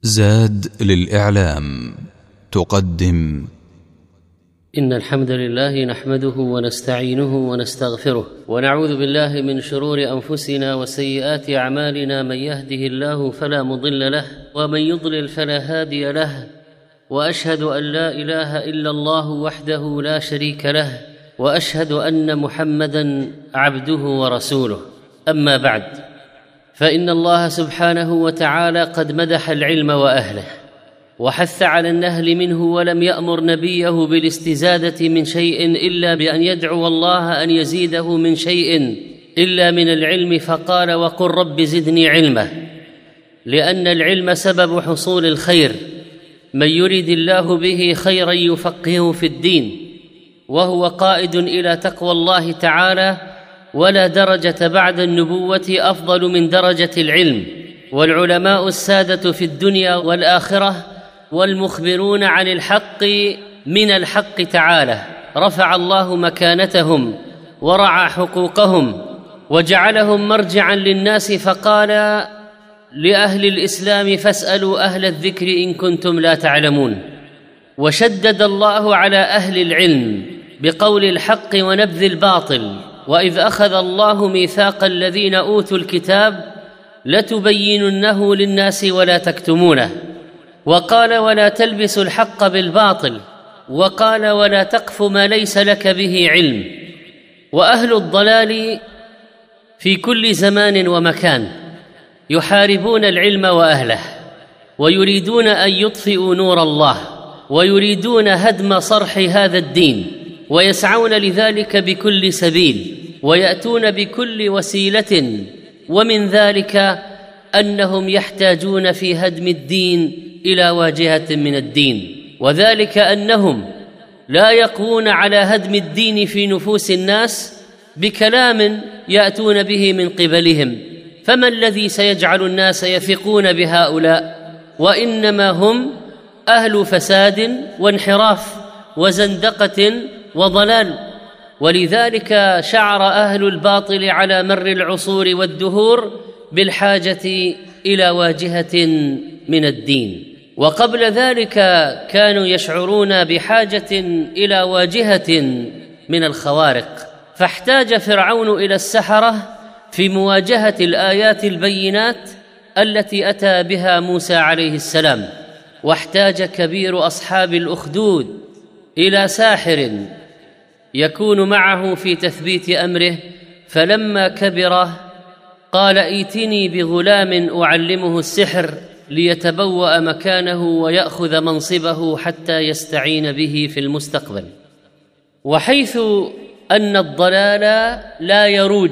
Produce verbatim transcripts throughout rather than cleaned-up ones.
زاد للإعلام تقدم. إن الحمد لله نحمده ونستعينه ونستغفره ونعوذ بالله من شرور أنفسنا وسيئات أعمالنا، من يهده الله فلا مضل له ومن يضلل فلا هادي له، وأشهد أن لا إله إلا الله وحده لا شريك له، وأشهد أن محمدًا عبده ورسوله. أما بعد، فإن الله سبحانه وتعالى قد مدح العلم وأهله وحث على النهل منه، ولم يأمر نبيه بالاستزادة من شيء إلا بأن يدعو الله أن يزيده من شيء إلا من العلم، فقال: وقل رب زدني علما، لأن العلم سبب حصول الخير. من يرد الله به خيرا يفقهه في الدين، وهو قائد إلى تقوى الله تعالى. ولا درجة بعد النبوة أفضل من درجة العلم، والعلماء السادة في الدنيا والآخرة، والمخبرون عن الحق من الحق تعالى. رفع الله مكانتهم ورعى حقوقهم وجعلهم مرجعا للناس، فقال لأهل الإسلام: فاسألوا أهل الذكر إن كنتم لا تعلمون. وشدد الله على أهل العلم بقول الحق ونبذ الباطل: وإذ أخذ الله ميثاق الذين أوتوا الكتاب لتبيننه للناس ولا تكتمونه. وقال: ولا تلبسوا الحق بالباطل. وقال: ولا تقف ما ليس لك به علم. وأهل الضلال في كل زمان ومكان يحاربون العلم وأهله، ويريدون أن يطفئوا نور الله، ويريدون هدم صرح هذا الدين، ويسعون لذلك بكل سبيل، ويأتون بكل وسيلة. ومن ذلك أنهم يحتاجون في هدم الدين إلى واجهة من الدين، وذلك أنهم لا يقوون على هدم الدين في نفوس الناس بكلام يأتون به من قبلهم، فما الذي سيجعل الناس يثقون بهؤلاء؟ وإنما هم أهل فساد وانحراف وزندقة وضلال. ولذلك شعر أهل الباطل على مر العصور والدهور بالحاجة إلى واجهة من الدين، وقبل ذلك كانوا يشعرون بحاجة إلى واجهة من الخوارق. فاحتاج فرعون إلى السحرة في مواجهة الآيات البينات التي أتى بها موسى عليه السلام، واحتاج كبير أصحاب الأخدود إلى ساحر يكون معه في تثبيت أمره. فلما كبر قال: ائتني بغلام أعلمه السحر ليتبوأ مكانه ويأخذ منصبه حتى يستعين به في المستقبل. وحيث أن الضلال لا يروج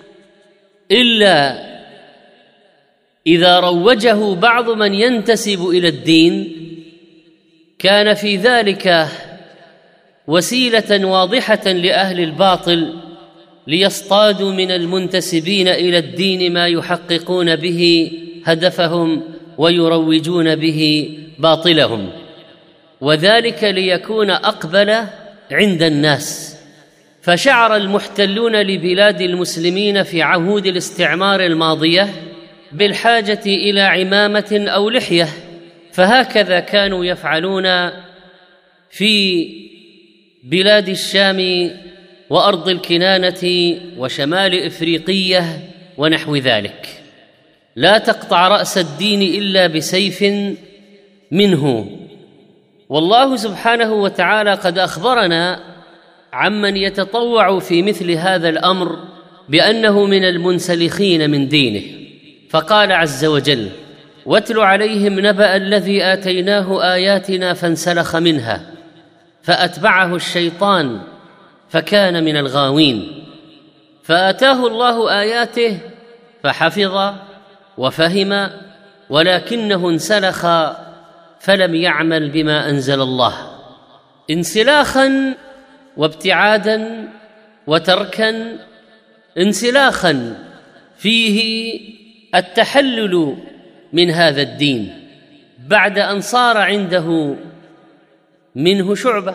إلا إذا روجه بعض من ينتسب إلى الدين، كان في ذلك وسيلة واضحة لأهل الباطل ليصطادوا من المنتسبين إلى الدين ما يحققون به هدفهم ويروجون به باطلهم، وذلك ليكون أقبل عند الناس. فشعر المحتلون لبلاد المسلمين في عهود الاستعمار الماضية بالحاجة إلى عمامة أو لحية، فهكذا كانوا يفعلون في بلاد الشام وأرض الكنانة وشمال إفريقية ونحو ذلك. لا تقطع رأس الدين إلا بسيف منه. والله سبحانه وتعالى قد أخبرنا عمن يتطوع في مثل هذا الأمر بأنه من المنسلخين من دينه، فقال عز وجل: واتل عليهم نبأ الذي آتيناه آياتنا فانسلخ منها فأتبعه الشيطان فكان من الغاوين. فآتاه الله آياته فحفظ وفهم، ولكنه انسلخ فلم يعمل بما أنزل الله. انسلاخا وابتعادا وتركا. انسلاخا فيه التحلل من هذا الدين بعد أن صار عنده منه شعبة،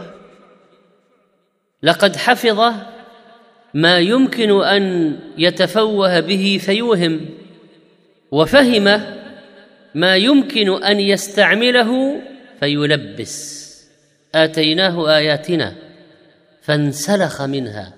لقد حفظ ما يمكن أن يتفوه به فيوهم، وفهم ما يمكن أن يستعمله فيلبس. آتيناه آياتنا فانسلخ منها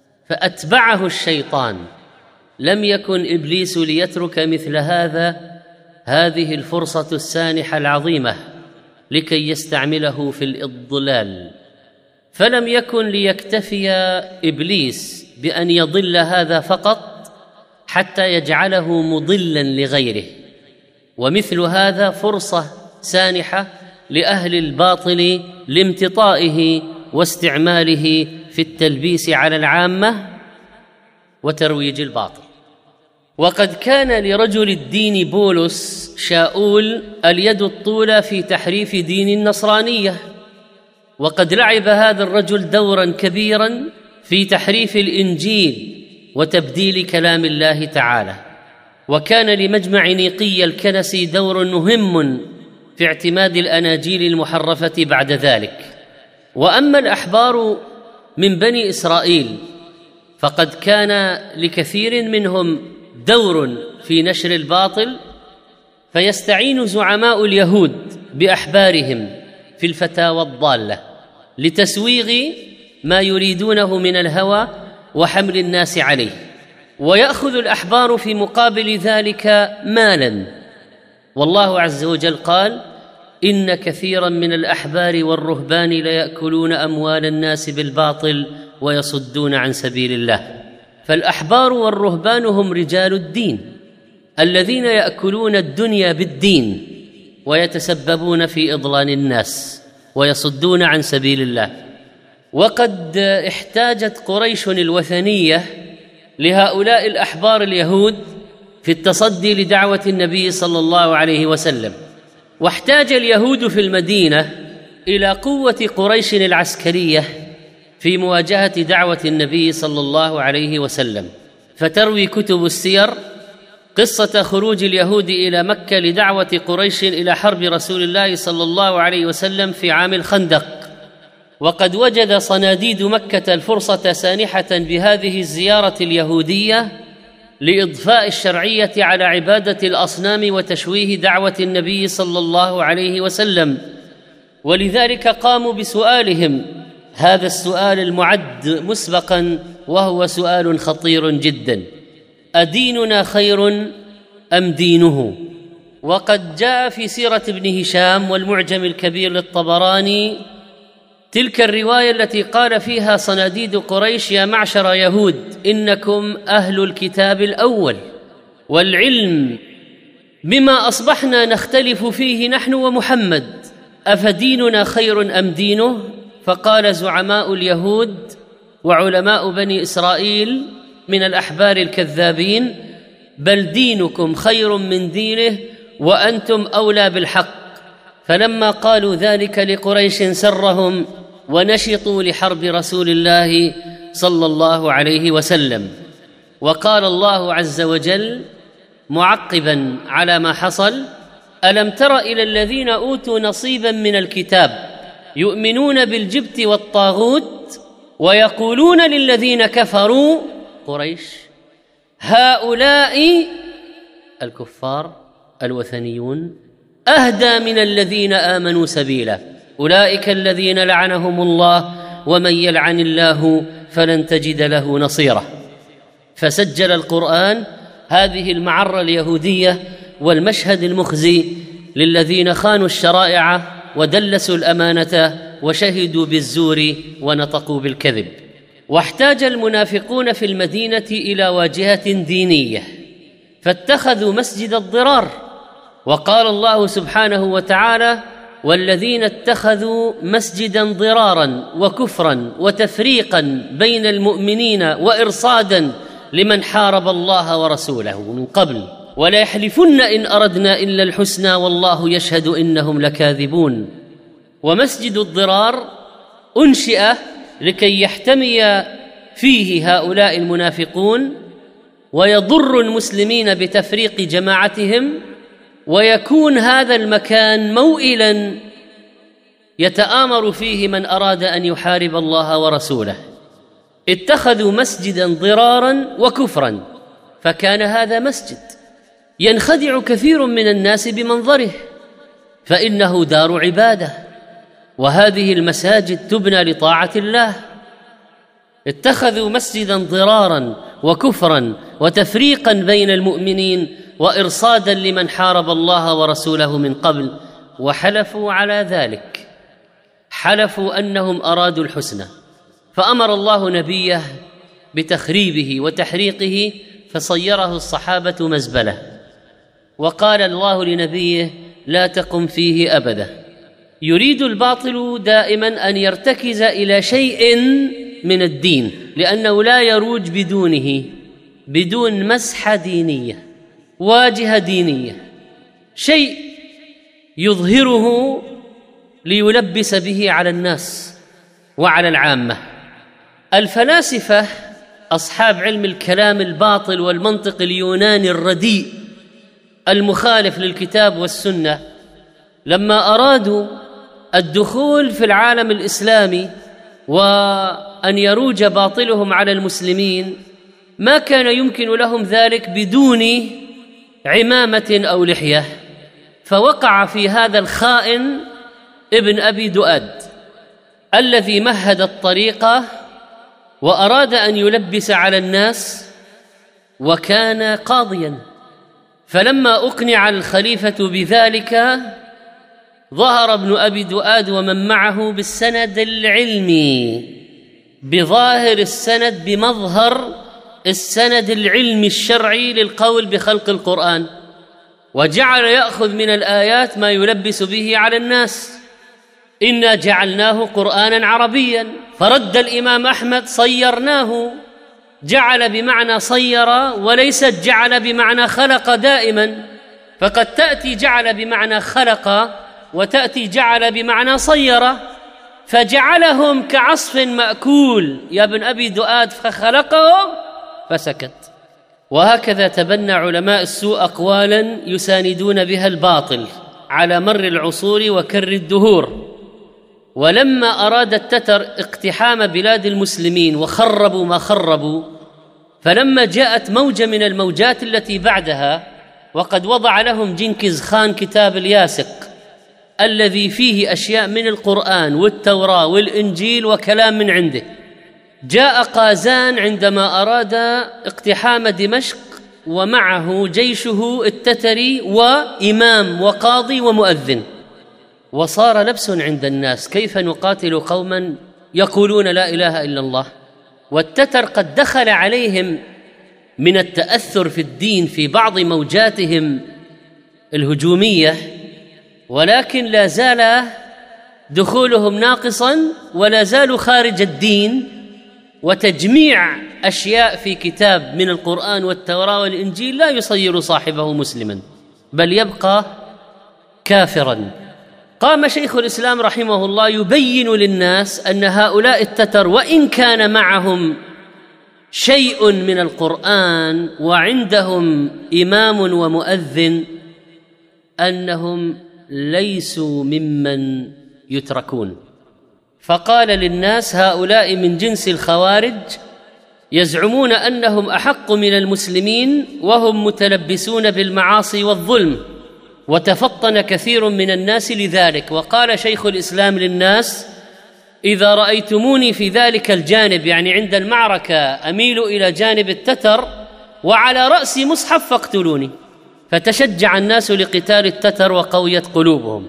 فأتبعه الشيطان. لم يكن إبليس ليترك مثل هذا هذه الفرصة السانحة العظيمة لكي يستعمله في الإضلال، فلم يكن ليكتفي إبليس بأن يضل هذا فقط حتى يجعله مضلا لغيره، ومثل هذا فرصة سانحة لأهل الباطل لامتطائه واستعماله في التلبيس على العامة وترويج الباطل. وقد كان لرجل الدين بولس شاؤول اليد الطولى في تحريف دين النصرانية، وقد لعب هذا الرجل دورا كبيرا في تحريف الإنجيل وتبديل كلام الله تعالى. وكان لمجمع نيقية الكنسي دور مهم في اعتماد الأناجيل المحرفة بعد ذلك. وأما الأحبار من بني إسرائيل فقد كان لكثير منهم دور في نشر الباطل، فيستعين زعماء اليهود بأحبارهم في الفتاوى الضالة لتسويغ ما يريدونه من الهوى وحمل الناس عليه، ويأخذ الأحبار في مقابل ذلك مالا. والله عز وجل قال: إن كثيرا من الأحبار والرهبان ليأكلون أموال الناس بالباطل ويصدون عن سبيل الله. فالأحبار والرهبان هم رجال الدين الذين يأكلون الدنيا بالدين ويتسببون في إضلال الناس ويصدون عن سبيل الله. وقد احتاجت قريش الوثنية لهؤلاء الأحبار اليهود في التصدي لدعوة النبي صلى الله عليه وسلم، واحتاج اليهود في المدينة إلى قوة قريش العسكرية في مواجهة دعوة النبي صلى الله عليه وسلم. فتروي كتب السير قصة خروج اليهود إلى مكة لدعوة قريش إلى حرب رسول الله صلى الله عليه وسلم في عام الخندق، وقد وجد صناديد مكة الفرصة سانحة بهذه الزيارة اليهودية لإضفاء الشرعية على عبادة الأصنام وتشويه دعوة النبي صلى الله عليه وسلم، ولذلك قاموا بسؤالهم هذا السؤال المعد مسبقا، وهو سؤال خطير جدا: أديننا خير أم دينه؟ وقد جاء في سيرة ابن هشام والمعجم الكبير للطبراني تلك الرواية التي قال فيها صناديد قريش: يا معشر يهود إنكم أهل الكتاب الأول، والعلم بما أصبحنا نختلف فيه نحن ومحمد، أفديننا خير أم دينه؟ فقال زعماء اليهود وعلماء بني إسرائيل من الأحبار الكذابين: بل دينكم خير من دينه وأنتم أولى بالحق. فلما قالوا ذلك لقريش سرهم ونشطوا لحرب رسول الله صلى الله عليه وسلم. وقال الله عز وجل معقبا على ما حصل: ألم تر إلى الذين أوتوا نصيبا من الكتاب يؤمنون بالجبت والطاغوت ويقولون للذين كفروا قريش هؤلاء الكفار الوثنيون أهدى من الذين آمنوا سبيلا، أولئك الذين لعنهم الله ومن يلعن الله فلن تجد له نصيرا. فسجل القرآن هذه المعرة اليهودية والمشهد المخزي للذين خانوا الشرائع ودلسوا الأمانة وشهدوا بالزور ونطقوا بالكذب. واحتاج المنافقون في المدينة إلى واجهة دينية فاتخذوا مسجد الضرار، وقال الله سبحانه وتعالى: والذين اتخذوا مسجدا ضرارا وكفرا وتفريقا بين المؤمنين وإرصادا لمن حارب الله ورسوله من قبل ولا يحلفن إن أردنا إلا الحسنى والله يشهد إنهم لكاذبون. ومسجد الضرار أنشئ لكي يحتمي فيه هؤلاء المنافقون ويضر المسلمين بتفريق جماعتهم، ويكون هذا المكان موئلا يتآمر فيه من أراد أن يحارب الله ورسوله. اتخذوا مسجدا ضرارا وكفرا، فكان هذا مسجد ينخدع كثير من الناس بمنظره، فإنه دار عبادة، وهذه المساجد تبنى لطاعة الله. اتخذوا مسجدا ضرارا وكفرا وتفريقا بين المؤمنين وإرصادا لمن حارب الله ورسوله من قبل، وحلفوا على ذلك، حلفوا أنهم أرادوا الحسنى، فأمر الله نبيه بتخريبه وتحريقه، فصيره الصحابة مزبلة، وقال الله لنبيه: لا تقم فيه أبدا. يريد الباطل دائما أن يرتكز إلى شيء من الدين، لأنه لا يروج بدونه، بدون مسحة دينية، واجهة دينية، شيء يظهره ليلبس به على الناس وعلى العامة. الفلاسفة أصحاب علم الكلام الباطل والمنطق اليوناني الرديء المخالف للكتاب والسنة، لما أرادوا الدخول في العالم الإسلامي وأن يروج باطلهم على المسلمين، ما كان يمكن لهم ذلك بدون عمامة أو لحية، فوقع في هذا الخائن ابن أبي دؤاد الذي مهد الطريقة وأراد أن يلبس على الناس، وكان قاضيا. فلما أقنع الخليفة بذلك ظهر ابن أبي دؤاد ومن معه بالسند العلمي، بظاهر السند، بمظهر السند العلمي الشرعي للقول بخلق القرآن، وجعل يأخذ من الآيات ما يلبس به على الناس: إنا جعلناه قرآنا عربيا. فرد الإمام أحمد: صيرناه، جعل بمعنى صير وليست جعل بمعنى خلق دائما، فقد تأتي جعل بمعنى خلق وتأتي جعل بمعنى صير، فجعلهم كعصف مأكول يا ابن أبي دؤاد فخلقهم فسكت. وهكذا تبنى علماء السوء أقوالا يساندون بها الباطل على مر العصور وكر الدهور. ولما أراد التتر اقتحام بلاد المسلمين وخربوا ما خربوا، فلما جاءت موجة من الموجات التي بعدها، وقد وضع لهم جنكيز خان كتاب الياسق الذي فيه أشياء من القرآن والتوراة والإنجيل وكلام من عنده، جاء قازان عندما أراد اقتحام دمشق ومعه جيشه التتري وإمام وقاضي ومؤذن، وصار لبس عند الناس: كيف نقاتل قوما يقولون لا إله إلا الله؟ والتتر قد دخل عليهم من التأثر في الدين في بعض موجاتهم الهجومية، ولكن لا زال دخولهم ناقصا، ولا زالوا خارج الدين، وتجميع أشياء في كتاب من القرآن والتوراة والإنجيل لا يصير صاحبه مسلما، بل يبقى كافرا. قام شيخ الإسلام رحمه الله يبين للناس أن هؤلاء التتر وإن كان معهم شيء من القرآن وعندهم إمام ومؤذن، أنهم ليسوا ممن يتركون. فقال للناس: هؤلاء من جنس الخوارج، يزعمون أنهم أحق من المسلمين وهم متلبسون بالمعاصي والظلم، وتفطن كثير من الناس لذلك. وقال شيخ الإسلام للناس: إذا رأيتموني في ذلك الجانب، يعني عند المعركة، أميل إلى جانب التتر وعلى رأسي مصحف فاقتلوني. فتشجع الناس لقتال التتر وقويت قلوبهم.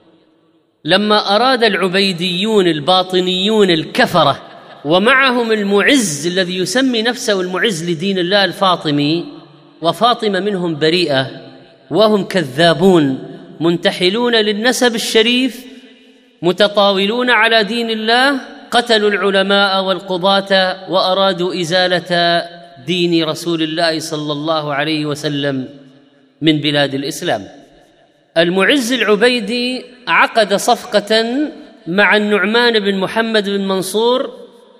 لما أراد العبيديون الباطنيون الكفرة ومعهم المعز الذي يسمي نفسه المعز لدين الله الفاطمي، وفاطمة منهم بريئة وهم كذابون منتحلون للنسب الشريف متطاولون على دين الله، قتلوا العلماء والقضاة وأرادوا إزالة دين رسول الله صلى الله عليه وسلم من بلاد الإسلام. المعز العبيدي عقد صفقة مع النعمان بن محمد بن منصور،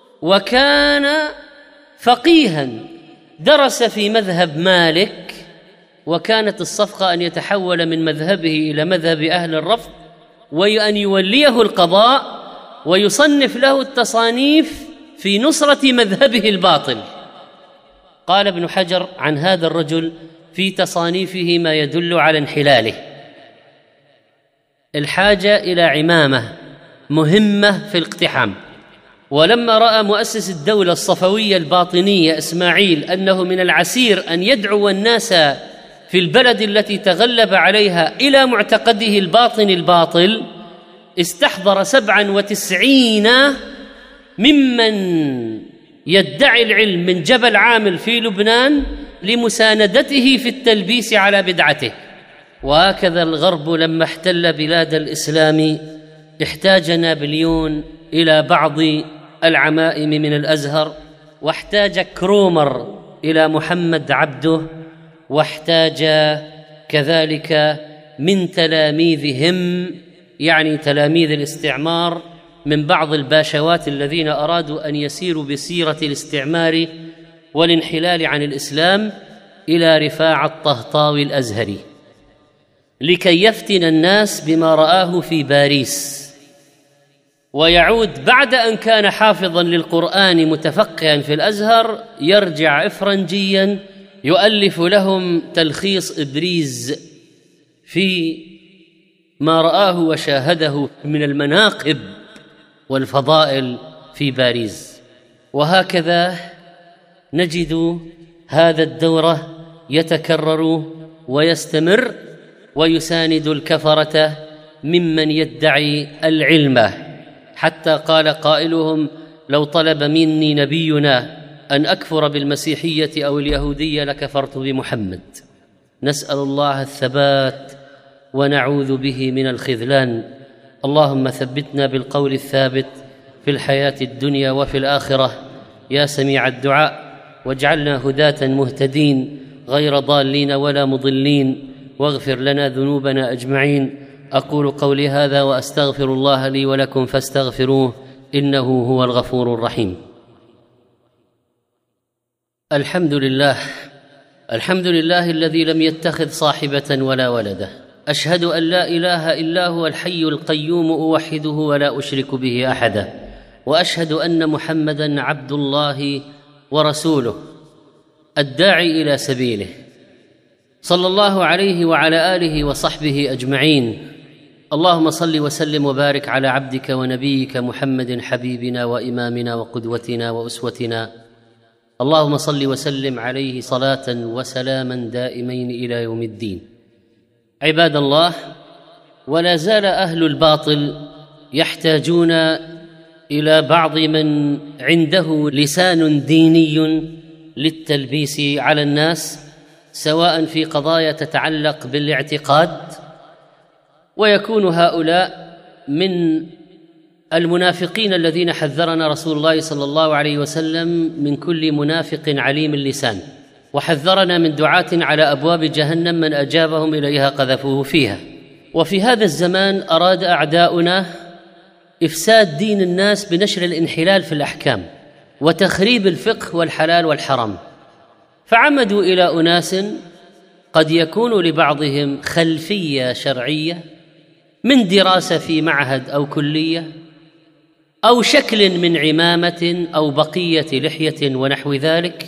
وكان فقيها درس في مذهب مالك، وكانت الصفقة أن يتحول من مذهبه إلى مذهب أهل الرفض، وأن يوليه القضاء ويصنف له التصانيف في نصرة مذهبه الباطل. قال ابن حجر عن هذا الرجل: في تصانيفه ما يدل على انحلاله. الحاجة إلى عمامة مهمة في الاقتحام. ولما رأى مؤسس الدولة الصفوية الباطنية إسماعيل أنه من العسير أن يدعو الناس في البلد التي تغلب عليها إلى معتقده الباطن الباطل، استحضر سبعا وتسعين ممن يدعي العلم من جبل عامل في لبنان لمساندته في التلبيس على بدعته. وهكذا الغرب لما احتل بلاد الإسلام احتاج نابليون إلى بعض العمائم من الأزهر، واحتاج كرومر إلى محمد عبده، واحتاج كذلك من تلاميذهم يعني تلاميذ الاستعمار من بعض الباشوات الذين أرادوا أن يسيروا بسيرة الاستعمار والانحلال عن الإسلام إلى رفاعة الطهطاوي الأزهري لكي يفتن الناس بما رآه في باريس، ويعود بعد أن كان حافظاً للقرآن متفقها في الأزهر يرجع إفرنجياً يؤلف لهم تلخيص إبريز في ما رآه وشاهده من المناقب والفضائل في باريس. وهكذا نجد هذا الدورة يتكرر ويستمر ويساند الكفرة ممن يدعي العلم، حتى قال قائلهم: لو طلب مني نبينا أن أكفر بالمسيحية أو اليهودية لكفرت بمحمد. نسأل الله الثبات ونعوذ به من الخذلان. اللهم ثبتنا بالقول الثابت في الحياة الدنيا وفي الآخرة يا سميع الدعاء، واجعلنا هداة مهتدين غير ضالين ولا مضلين، واغفر لنا ذنوبنا أجمعين. أقول قولي هذا وأستغفر الله لي ولكم فاستغفروه إنه هو الغفور الرحيم. الحمد لله الحمد لله الذي لم يتخذ صاحبة ولا ولده. أشهد أن لا إله إلا هو الحي القيوم أوحده ولا أشرك به أحدا، وأشهد أن محمدًا عبد الله ورسوله الداعي إلى سبيله، صلى الله عليه وعلى آله وصحبه أجمعين. اللهم صل وسلم وبارك على عبدك ونبيك محمد حبيبنا وإمامنا وقدوتنا وأسوتنا. اللهم صل وسلم عليه صلاة وسلاما دائمين إلى يوم الدين. عباد الله، ولا زال أهل الباطل يحتاجون إلى بعض من عنده لسان ديني للتلبيس على الناس، سواء في قضايا تتعلق بالاعتقاد، ويكون هؤلاء من المنافقين الذين حذرنا رسول الله صلى الله عليه وسلم من كل منافق عليم اللسان، وحذرنا من دعاة على أبواب جهنم من أجابهم إليها قذفوه فيها. وفي هذا الزمان أراد أعداؤنا إفساد دين الناس بنشر الانحلال في الأحكام وتخريب الفقه والحلال والحرام، فعمدوا إلى أناس قد يكون لبعضهم خلفية شرعية من دراسة في معهد أو كلية أو شكل من عمامة أو بقية لحية ونحو ذلك،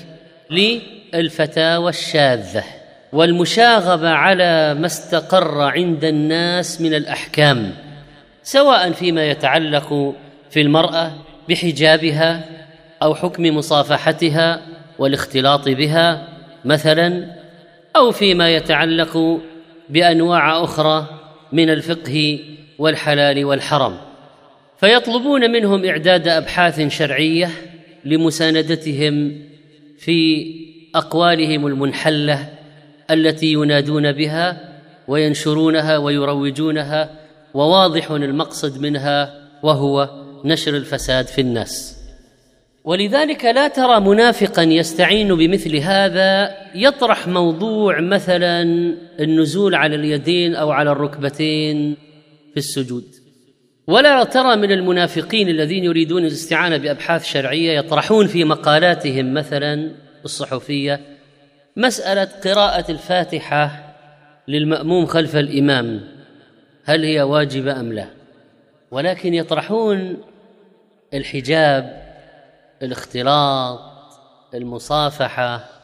للفتاوى الشاذة والمشاغبة على ما استقر عند الناس من الأحكام، سواء فيما يتعلق في المرأة بحجابها أو حكم مصافحتها والاختلاط بها مثلا، أو فيما يتعلق بأنواع أخرى من الفقه والحلال والحرام. فيطلبون منهم إعداد أبحاث شرعية لمساندتهم في أقوالهم المنحلة التي ينادون بها وينشرونها ويروجونها، وواضح المقصد منها وهو نشر الفساد في الناس. ولذلك لا ترى منافقا يستعين بمثل هذا يطرح موضوع مثلا النزول على اليدين أو على الركبتين في السجود، ولا ترى من المنافقين الذين يريدون الاستعانة بأبحاث شرعية يطرحون في مقالاتهم مثلا الصحفية مسألة قراءة الفاتحة للمأموم خلف الإمام، هل هي واجبة أم لا؟ ولكن يطرحون الحجاب، الاختلاط، المصافحة،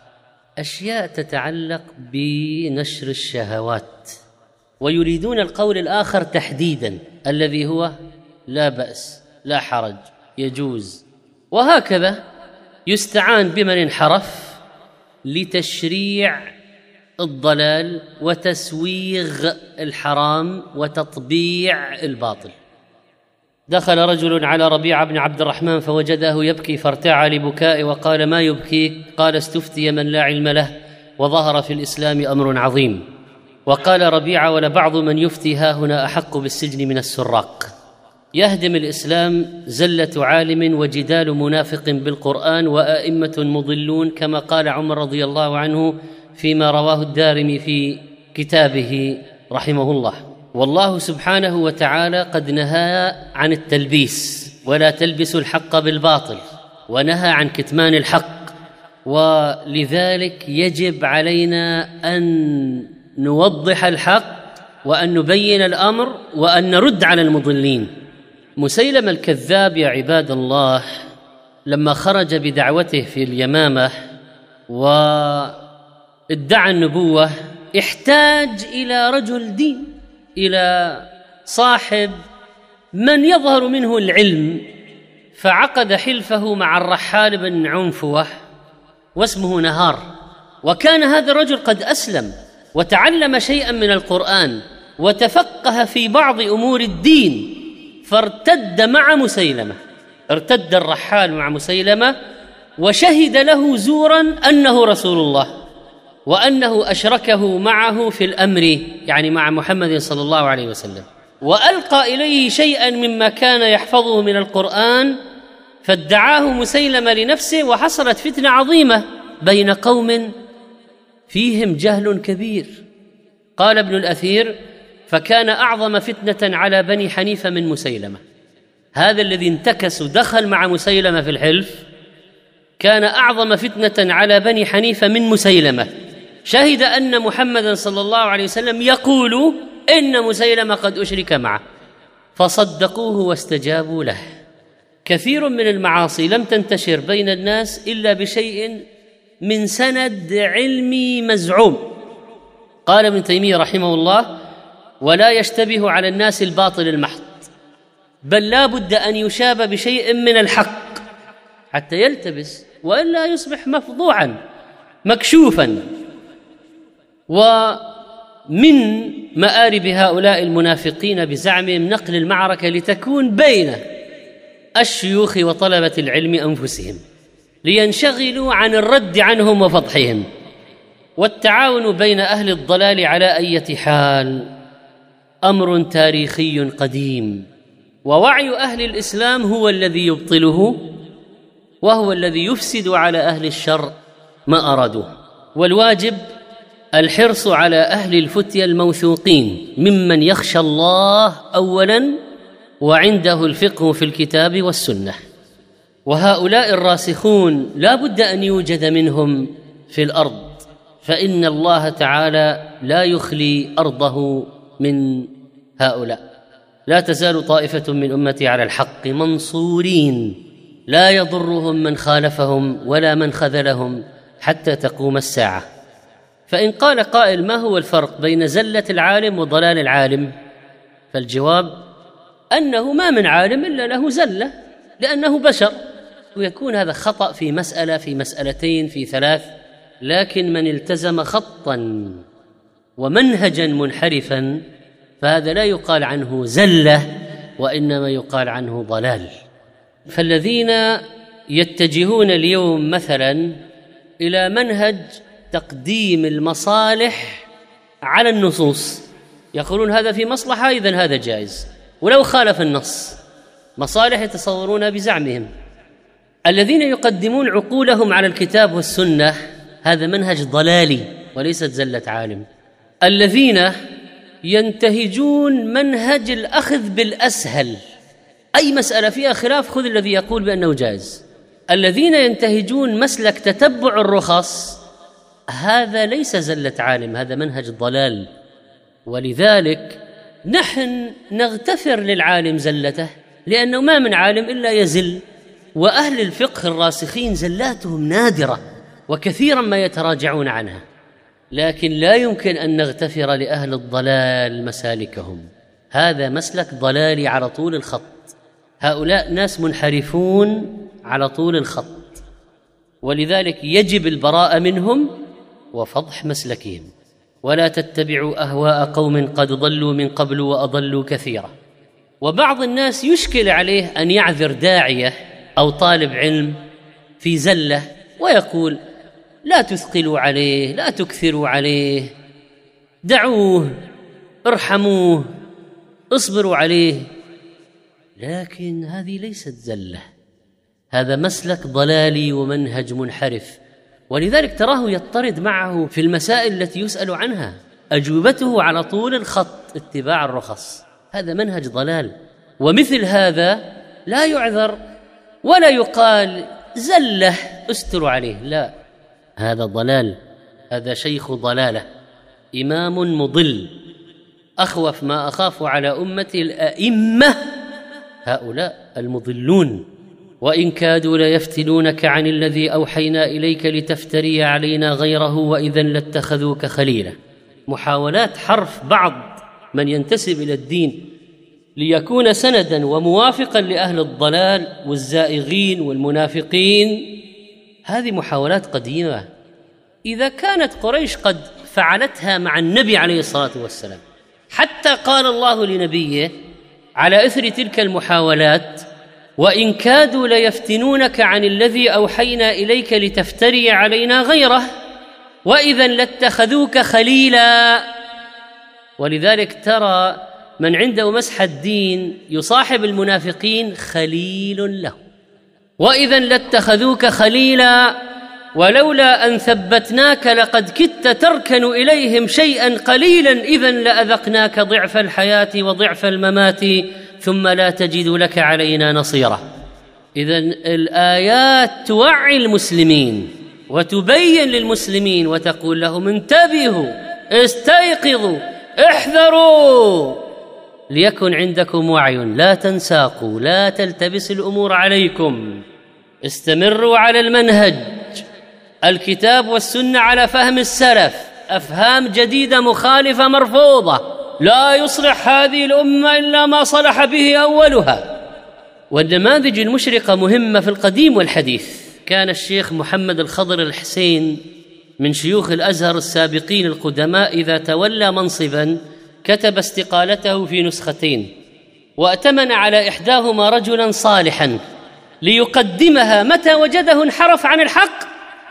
أشياء تتعلق بنشر الشهوات، ويريدون القول الآخر تحديدا الذي هو لا بأس، لا حرج، يجوز، وهكذا يستعان بمن انحرف لتشريع الضلال وتسويغ الحرام وتطبيع الباطل. دخل رجل على ربيعة بن عبد الرحمن فوجده يبكي فارتعى لبكائه وقال: ما يبكيك؟ قال: استفتي من لا علم له وظهر في الإسلام أمر عظيم. وقال ربيعة: ولبعض من يفتي ها هنا أحق بالسجن من السراق. يهدم الإسلام زلة عالم وجدال منافق بالقرآن وأئمة مضلون، كما قال عمر رضي الله عنه فيما رواه الدارمي في كتابه رحمه الله. والله سبحانه وتعالى قد نهى عن التلبيس، ولا تلبسوا الحق بالباطل، ونهى عن كتمان الحق، ولذلك يجب علينا أن نوضح الحق وأن نبين الأمر وأن نرد على المضلين. مسيلمة الكذاب يا عباد الله لما خرج بدعوته في اليمامة وادعى النبوة احتاج إلى رجل دين، إلى صاحب من يظهر منه العلم، فعقد حلفه مع الرحال بن عنفوة واسمه نهار. وكان هذا الرجل قد أسلم وتعلم شيئا من القرآن وتفقه في بعض أمور الدين، فارتد مع مسيلمة، ارتد الرحال مع مسيلمة وشهد له زورا أنه رسول الله وأنه أشركه معه في الأمر، يعني مع محمد صلى الله عليه وسلم، وألقى إليه شيئا مما كان يحفظه من القرآن، فادعاه مسيلمة لنفسه، وحصلت فتنة عظيمة بين قوم فيهم جهل كبير. قال ابن الأثير: فكان أعظم فتنة على بني حنيفة من مسيلمة. هذا الذي انتكس ودخل مع مسيلمة في الحلف كان أعظم فتنة على بني حنيفة من مسيلمة. شهد أن محمدا صلى الله عليه وسلم يقول إن مسيلمة قد أشرك معه، فصدقوه واستجابوا له. كثير من المعاصي لم تنتشر بين الناس إلا بشيء من سند علمي مزعوم. قال ابن تيمية رحمه الله: ولا يشتبه على الناس الباطل المحض، بل لا بد أن يشاب بشيء من الحق حتى يلتبس، وإلا يصبح مفضوعا مكشوفا. ومن مآرب هؤلاء المنافقين بزعمهم نقل المعركة لتكون بين الشيوخ وطلبة العلم أنفسهم لينشغلوا عن الرد عنهم وفضحهم، والتعاون بين أهل الضلال على أي حال أمر تاريخي قديم، ووعي أهل الإسلام هو الذي يبطله، وهو الذي يفسد على أهل الشر ما أرادوه. والواجب الحرص على أهل الفتية الموثوقين ممن يخشى الله أولاً وعنده الفقه في الكتاب والسنة، وهؤلاء الراسخون لا بد أن يوجد منهم في الأرض، فإن الله تعالى لا يخلي أرضه من هؤلاء. لا تزال طائفة من أمتي على الحق منصورين لا يضرهم من خالفهم ولا من خذلهم حتى تقوم الساعة. فإن قال قائل: ما هو الفرق بين زلة العالم وضلال العالم؟ فالجواب أنه ما من عالم إلا له زلة، لأنه بشر، ويكون هذا خطأ في مسألة، في مسألتين، في ثلاث. لكن من التزم خطا ومنهجا منحرفا فهذا لا يقال عنه زلة، وإنما يقال عنه ضلال. فالذين يتجهون اليوم مثلا إلى منهج تقديم المصالح على النصوص، يقولون هذا في مصلحة إذن هذا جائز، ولو خالف النص مصالح يتصورون بزعمهم. الذين يقدمون عقولهم على الكتاب والسنة هذا منهج ضلالي وليست زلة عالم. الذين ينتهجون منهج الأخذ بالأسهل، أي مسألة فيها خلاف خذ الذي يقول بأنه جائز. الذين ينتهجون مسلك تتبع الرخص هذا ليس زلة عالم، هذا منهج ضلال. ولذلك نحن نغتفر للعالم زلته، لأنه ما من عالم إلا يزل، وأهل الفقه الراسخين زلاتهم نادرة وكثيرا ما يتراجعون عنها، لكن لا يمكن أن نغتفر لأهل الضلال مسالكهم. هذا مسلك ضلالي على طول الخط، هؤلاء ناس منحرفون على طول الخط، ولذلك يجب البراءة منهم وفضح مسلكهم. ولا تتبعوا أهواء قوم قد ضلوا من قبل وأضلوا كثيرا. وبعض الناس يشكل عليه أن يعذر داعية أو طالب علم في زلة ويقول: لا تثقلوا عليه، لا تكثروا عليه، دعوه، ارحموه، اصبروا عليه. لكن هذه ليست زلة، هذا مسلك ضلالي ومنهج منحرف، ولذلك تراه يضطرد معه في المسائل التي يسأل عنها، أجوبته على طول الخط اتباع الرخص. هذا منهج ضلال، ومثل هذا لا يعذر ولا يقال زلة استروا عليه، لا، هذا ضلال، هذا شيخ ضلالة، إمام مضل. أخوف ما أخاف على أمتي الأئمة، هؤلاء المضلون. وإن كادوا ليفتنونك عن الذي أوحينا إليك لتفتري علينا غيره وإذا لاتخذوك خليلا. محاولات حرف بعض من ينتسب إلى الدين ليكون سندا وموافقا لأهل الضلال والزائغين والمنافقين، هذه محاولات قديمة. إذا كانت قريش قد فعلتها مع النبي عليه الصلاة والسلام، حتى قال الله لنبيه على إثر تلك المحاولات: وإن كادوا ليفتنونك عن الذي أوحينا إليك لتفتري علينا غيره وإذا لاتخذوك خليلا. ولذلك ترى من عنده مسح الدين يصاحب المنافقين خليل له. وإذا لاتخذوك خليلا ولولا أن ثبتناك لقد كدت تركن إليهم شيئا قليلا إذا لأذقناك ضعف الحياة وضعف الممات ثم لا تجد لك علينا نصيرا. إذن الآيات توعي المسلمين وتبين للمسلمين وتقول لهم: انتبهوا، استيقظوا، احذروا، ليكن عندكم وعي، لا تنساقوا، لا تلتبس الأمور عليكم، استمروا على المنهج، الكتاب والسنة على فهم السلف، أفهام جديدة مخالفة مرفوضة، لا يصلح هذه الأمة إلا ما صلح به أولها. والنماذج المشرقة مهمة في القديم والحديث. كان الشيخ محمد الخضر الحسين من شيوخ الأزهر السابقين القدماء إذا تولى منصبا كتب استقالته في نسختين، وأتمن على إحداهما رجلا صالحا ليقدمها متى وجده انحرف عن الحق،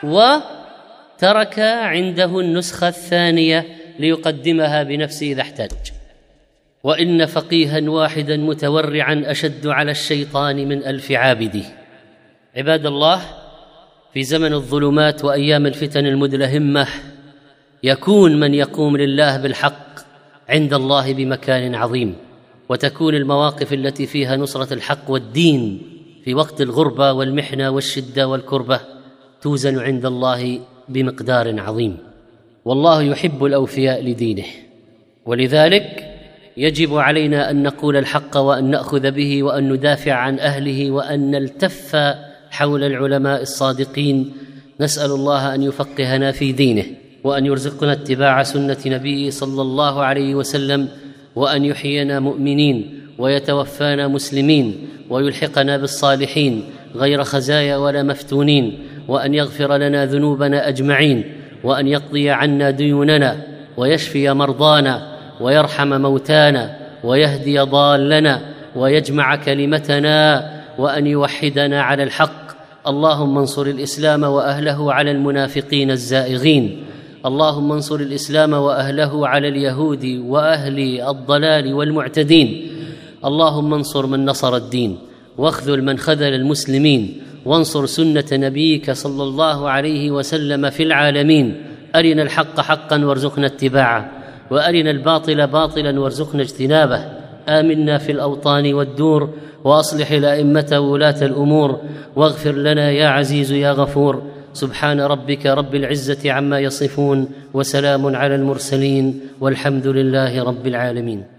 وترك عنده النسخة الثانية ليقدمها بنفسه إذا احتاج. وإن فقيها واحدا متورعا أشد على الشيطان من ألف عابد. عباد الله، في زمن الظلمات وأيام الفتن المدلهمة يكون من يقوم لله بالحق عند الله بمكان عظيم، وتكون المواقف التي فيها نصرة الحق والدين في وقت الغربة والمحنة والشدة والكربة توزن عند الله بمقدار عظيم. والله يحب الأوفياء لدينه، ولذلك يجب علينا أن نقول الحق وأن نأخذ به وأن ندافع عن أهله وأن نلتف حول العلماء الصادقين. نسأل الله أن يفقهنا في دينه وأن يرزقنا اتباع سنة نبيه صلى الله عليه وسلم، وأن يحيينا مؤمنين ويتوفانا مسلمين ويلحقنا بالصالحين غير خزايا ولا مفتونين، وأن يغفر لنا ذنوبنا أجمعين، وأن يقضي عنا ديوننا ويشفي مرضانا ويرحم موتانا ويهدي ضالنا ويجمع كلمتنا وأن يوحدنا على الحق. اللهم انصر الإسلام وأهله على المنافقين الزائغين، اللهم انصر الإسلام وأهله على اليهود وأهل الضلال والمعتدين، اللهم انصر من نصر الدين واخذل من خذل المسلمين، وانصر سنة نبيك صلى الله عليه وسلم في العالمين. أرنا الحق حقا وارزقنا اتباعه، وأرنا الباطل باطلا وارزقنا اجتنابه. آمنا في الأوطان والدور، وأصلح الأئمة وولاة الأمور، واغفر لنا يا عزيز يا غفور. سبحان ربك رب العزة عما يصفون، وسلام على المرسلين، والحمد لله رب العالمين.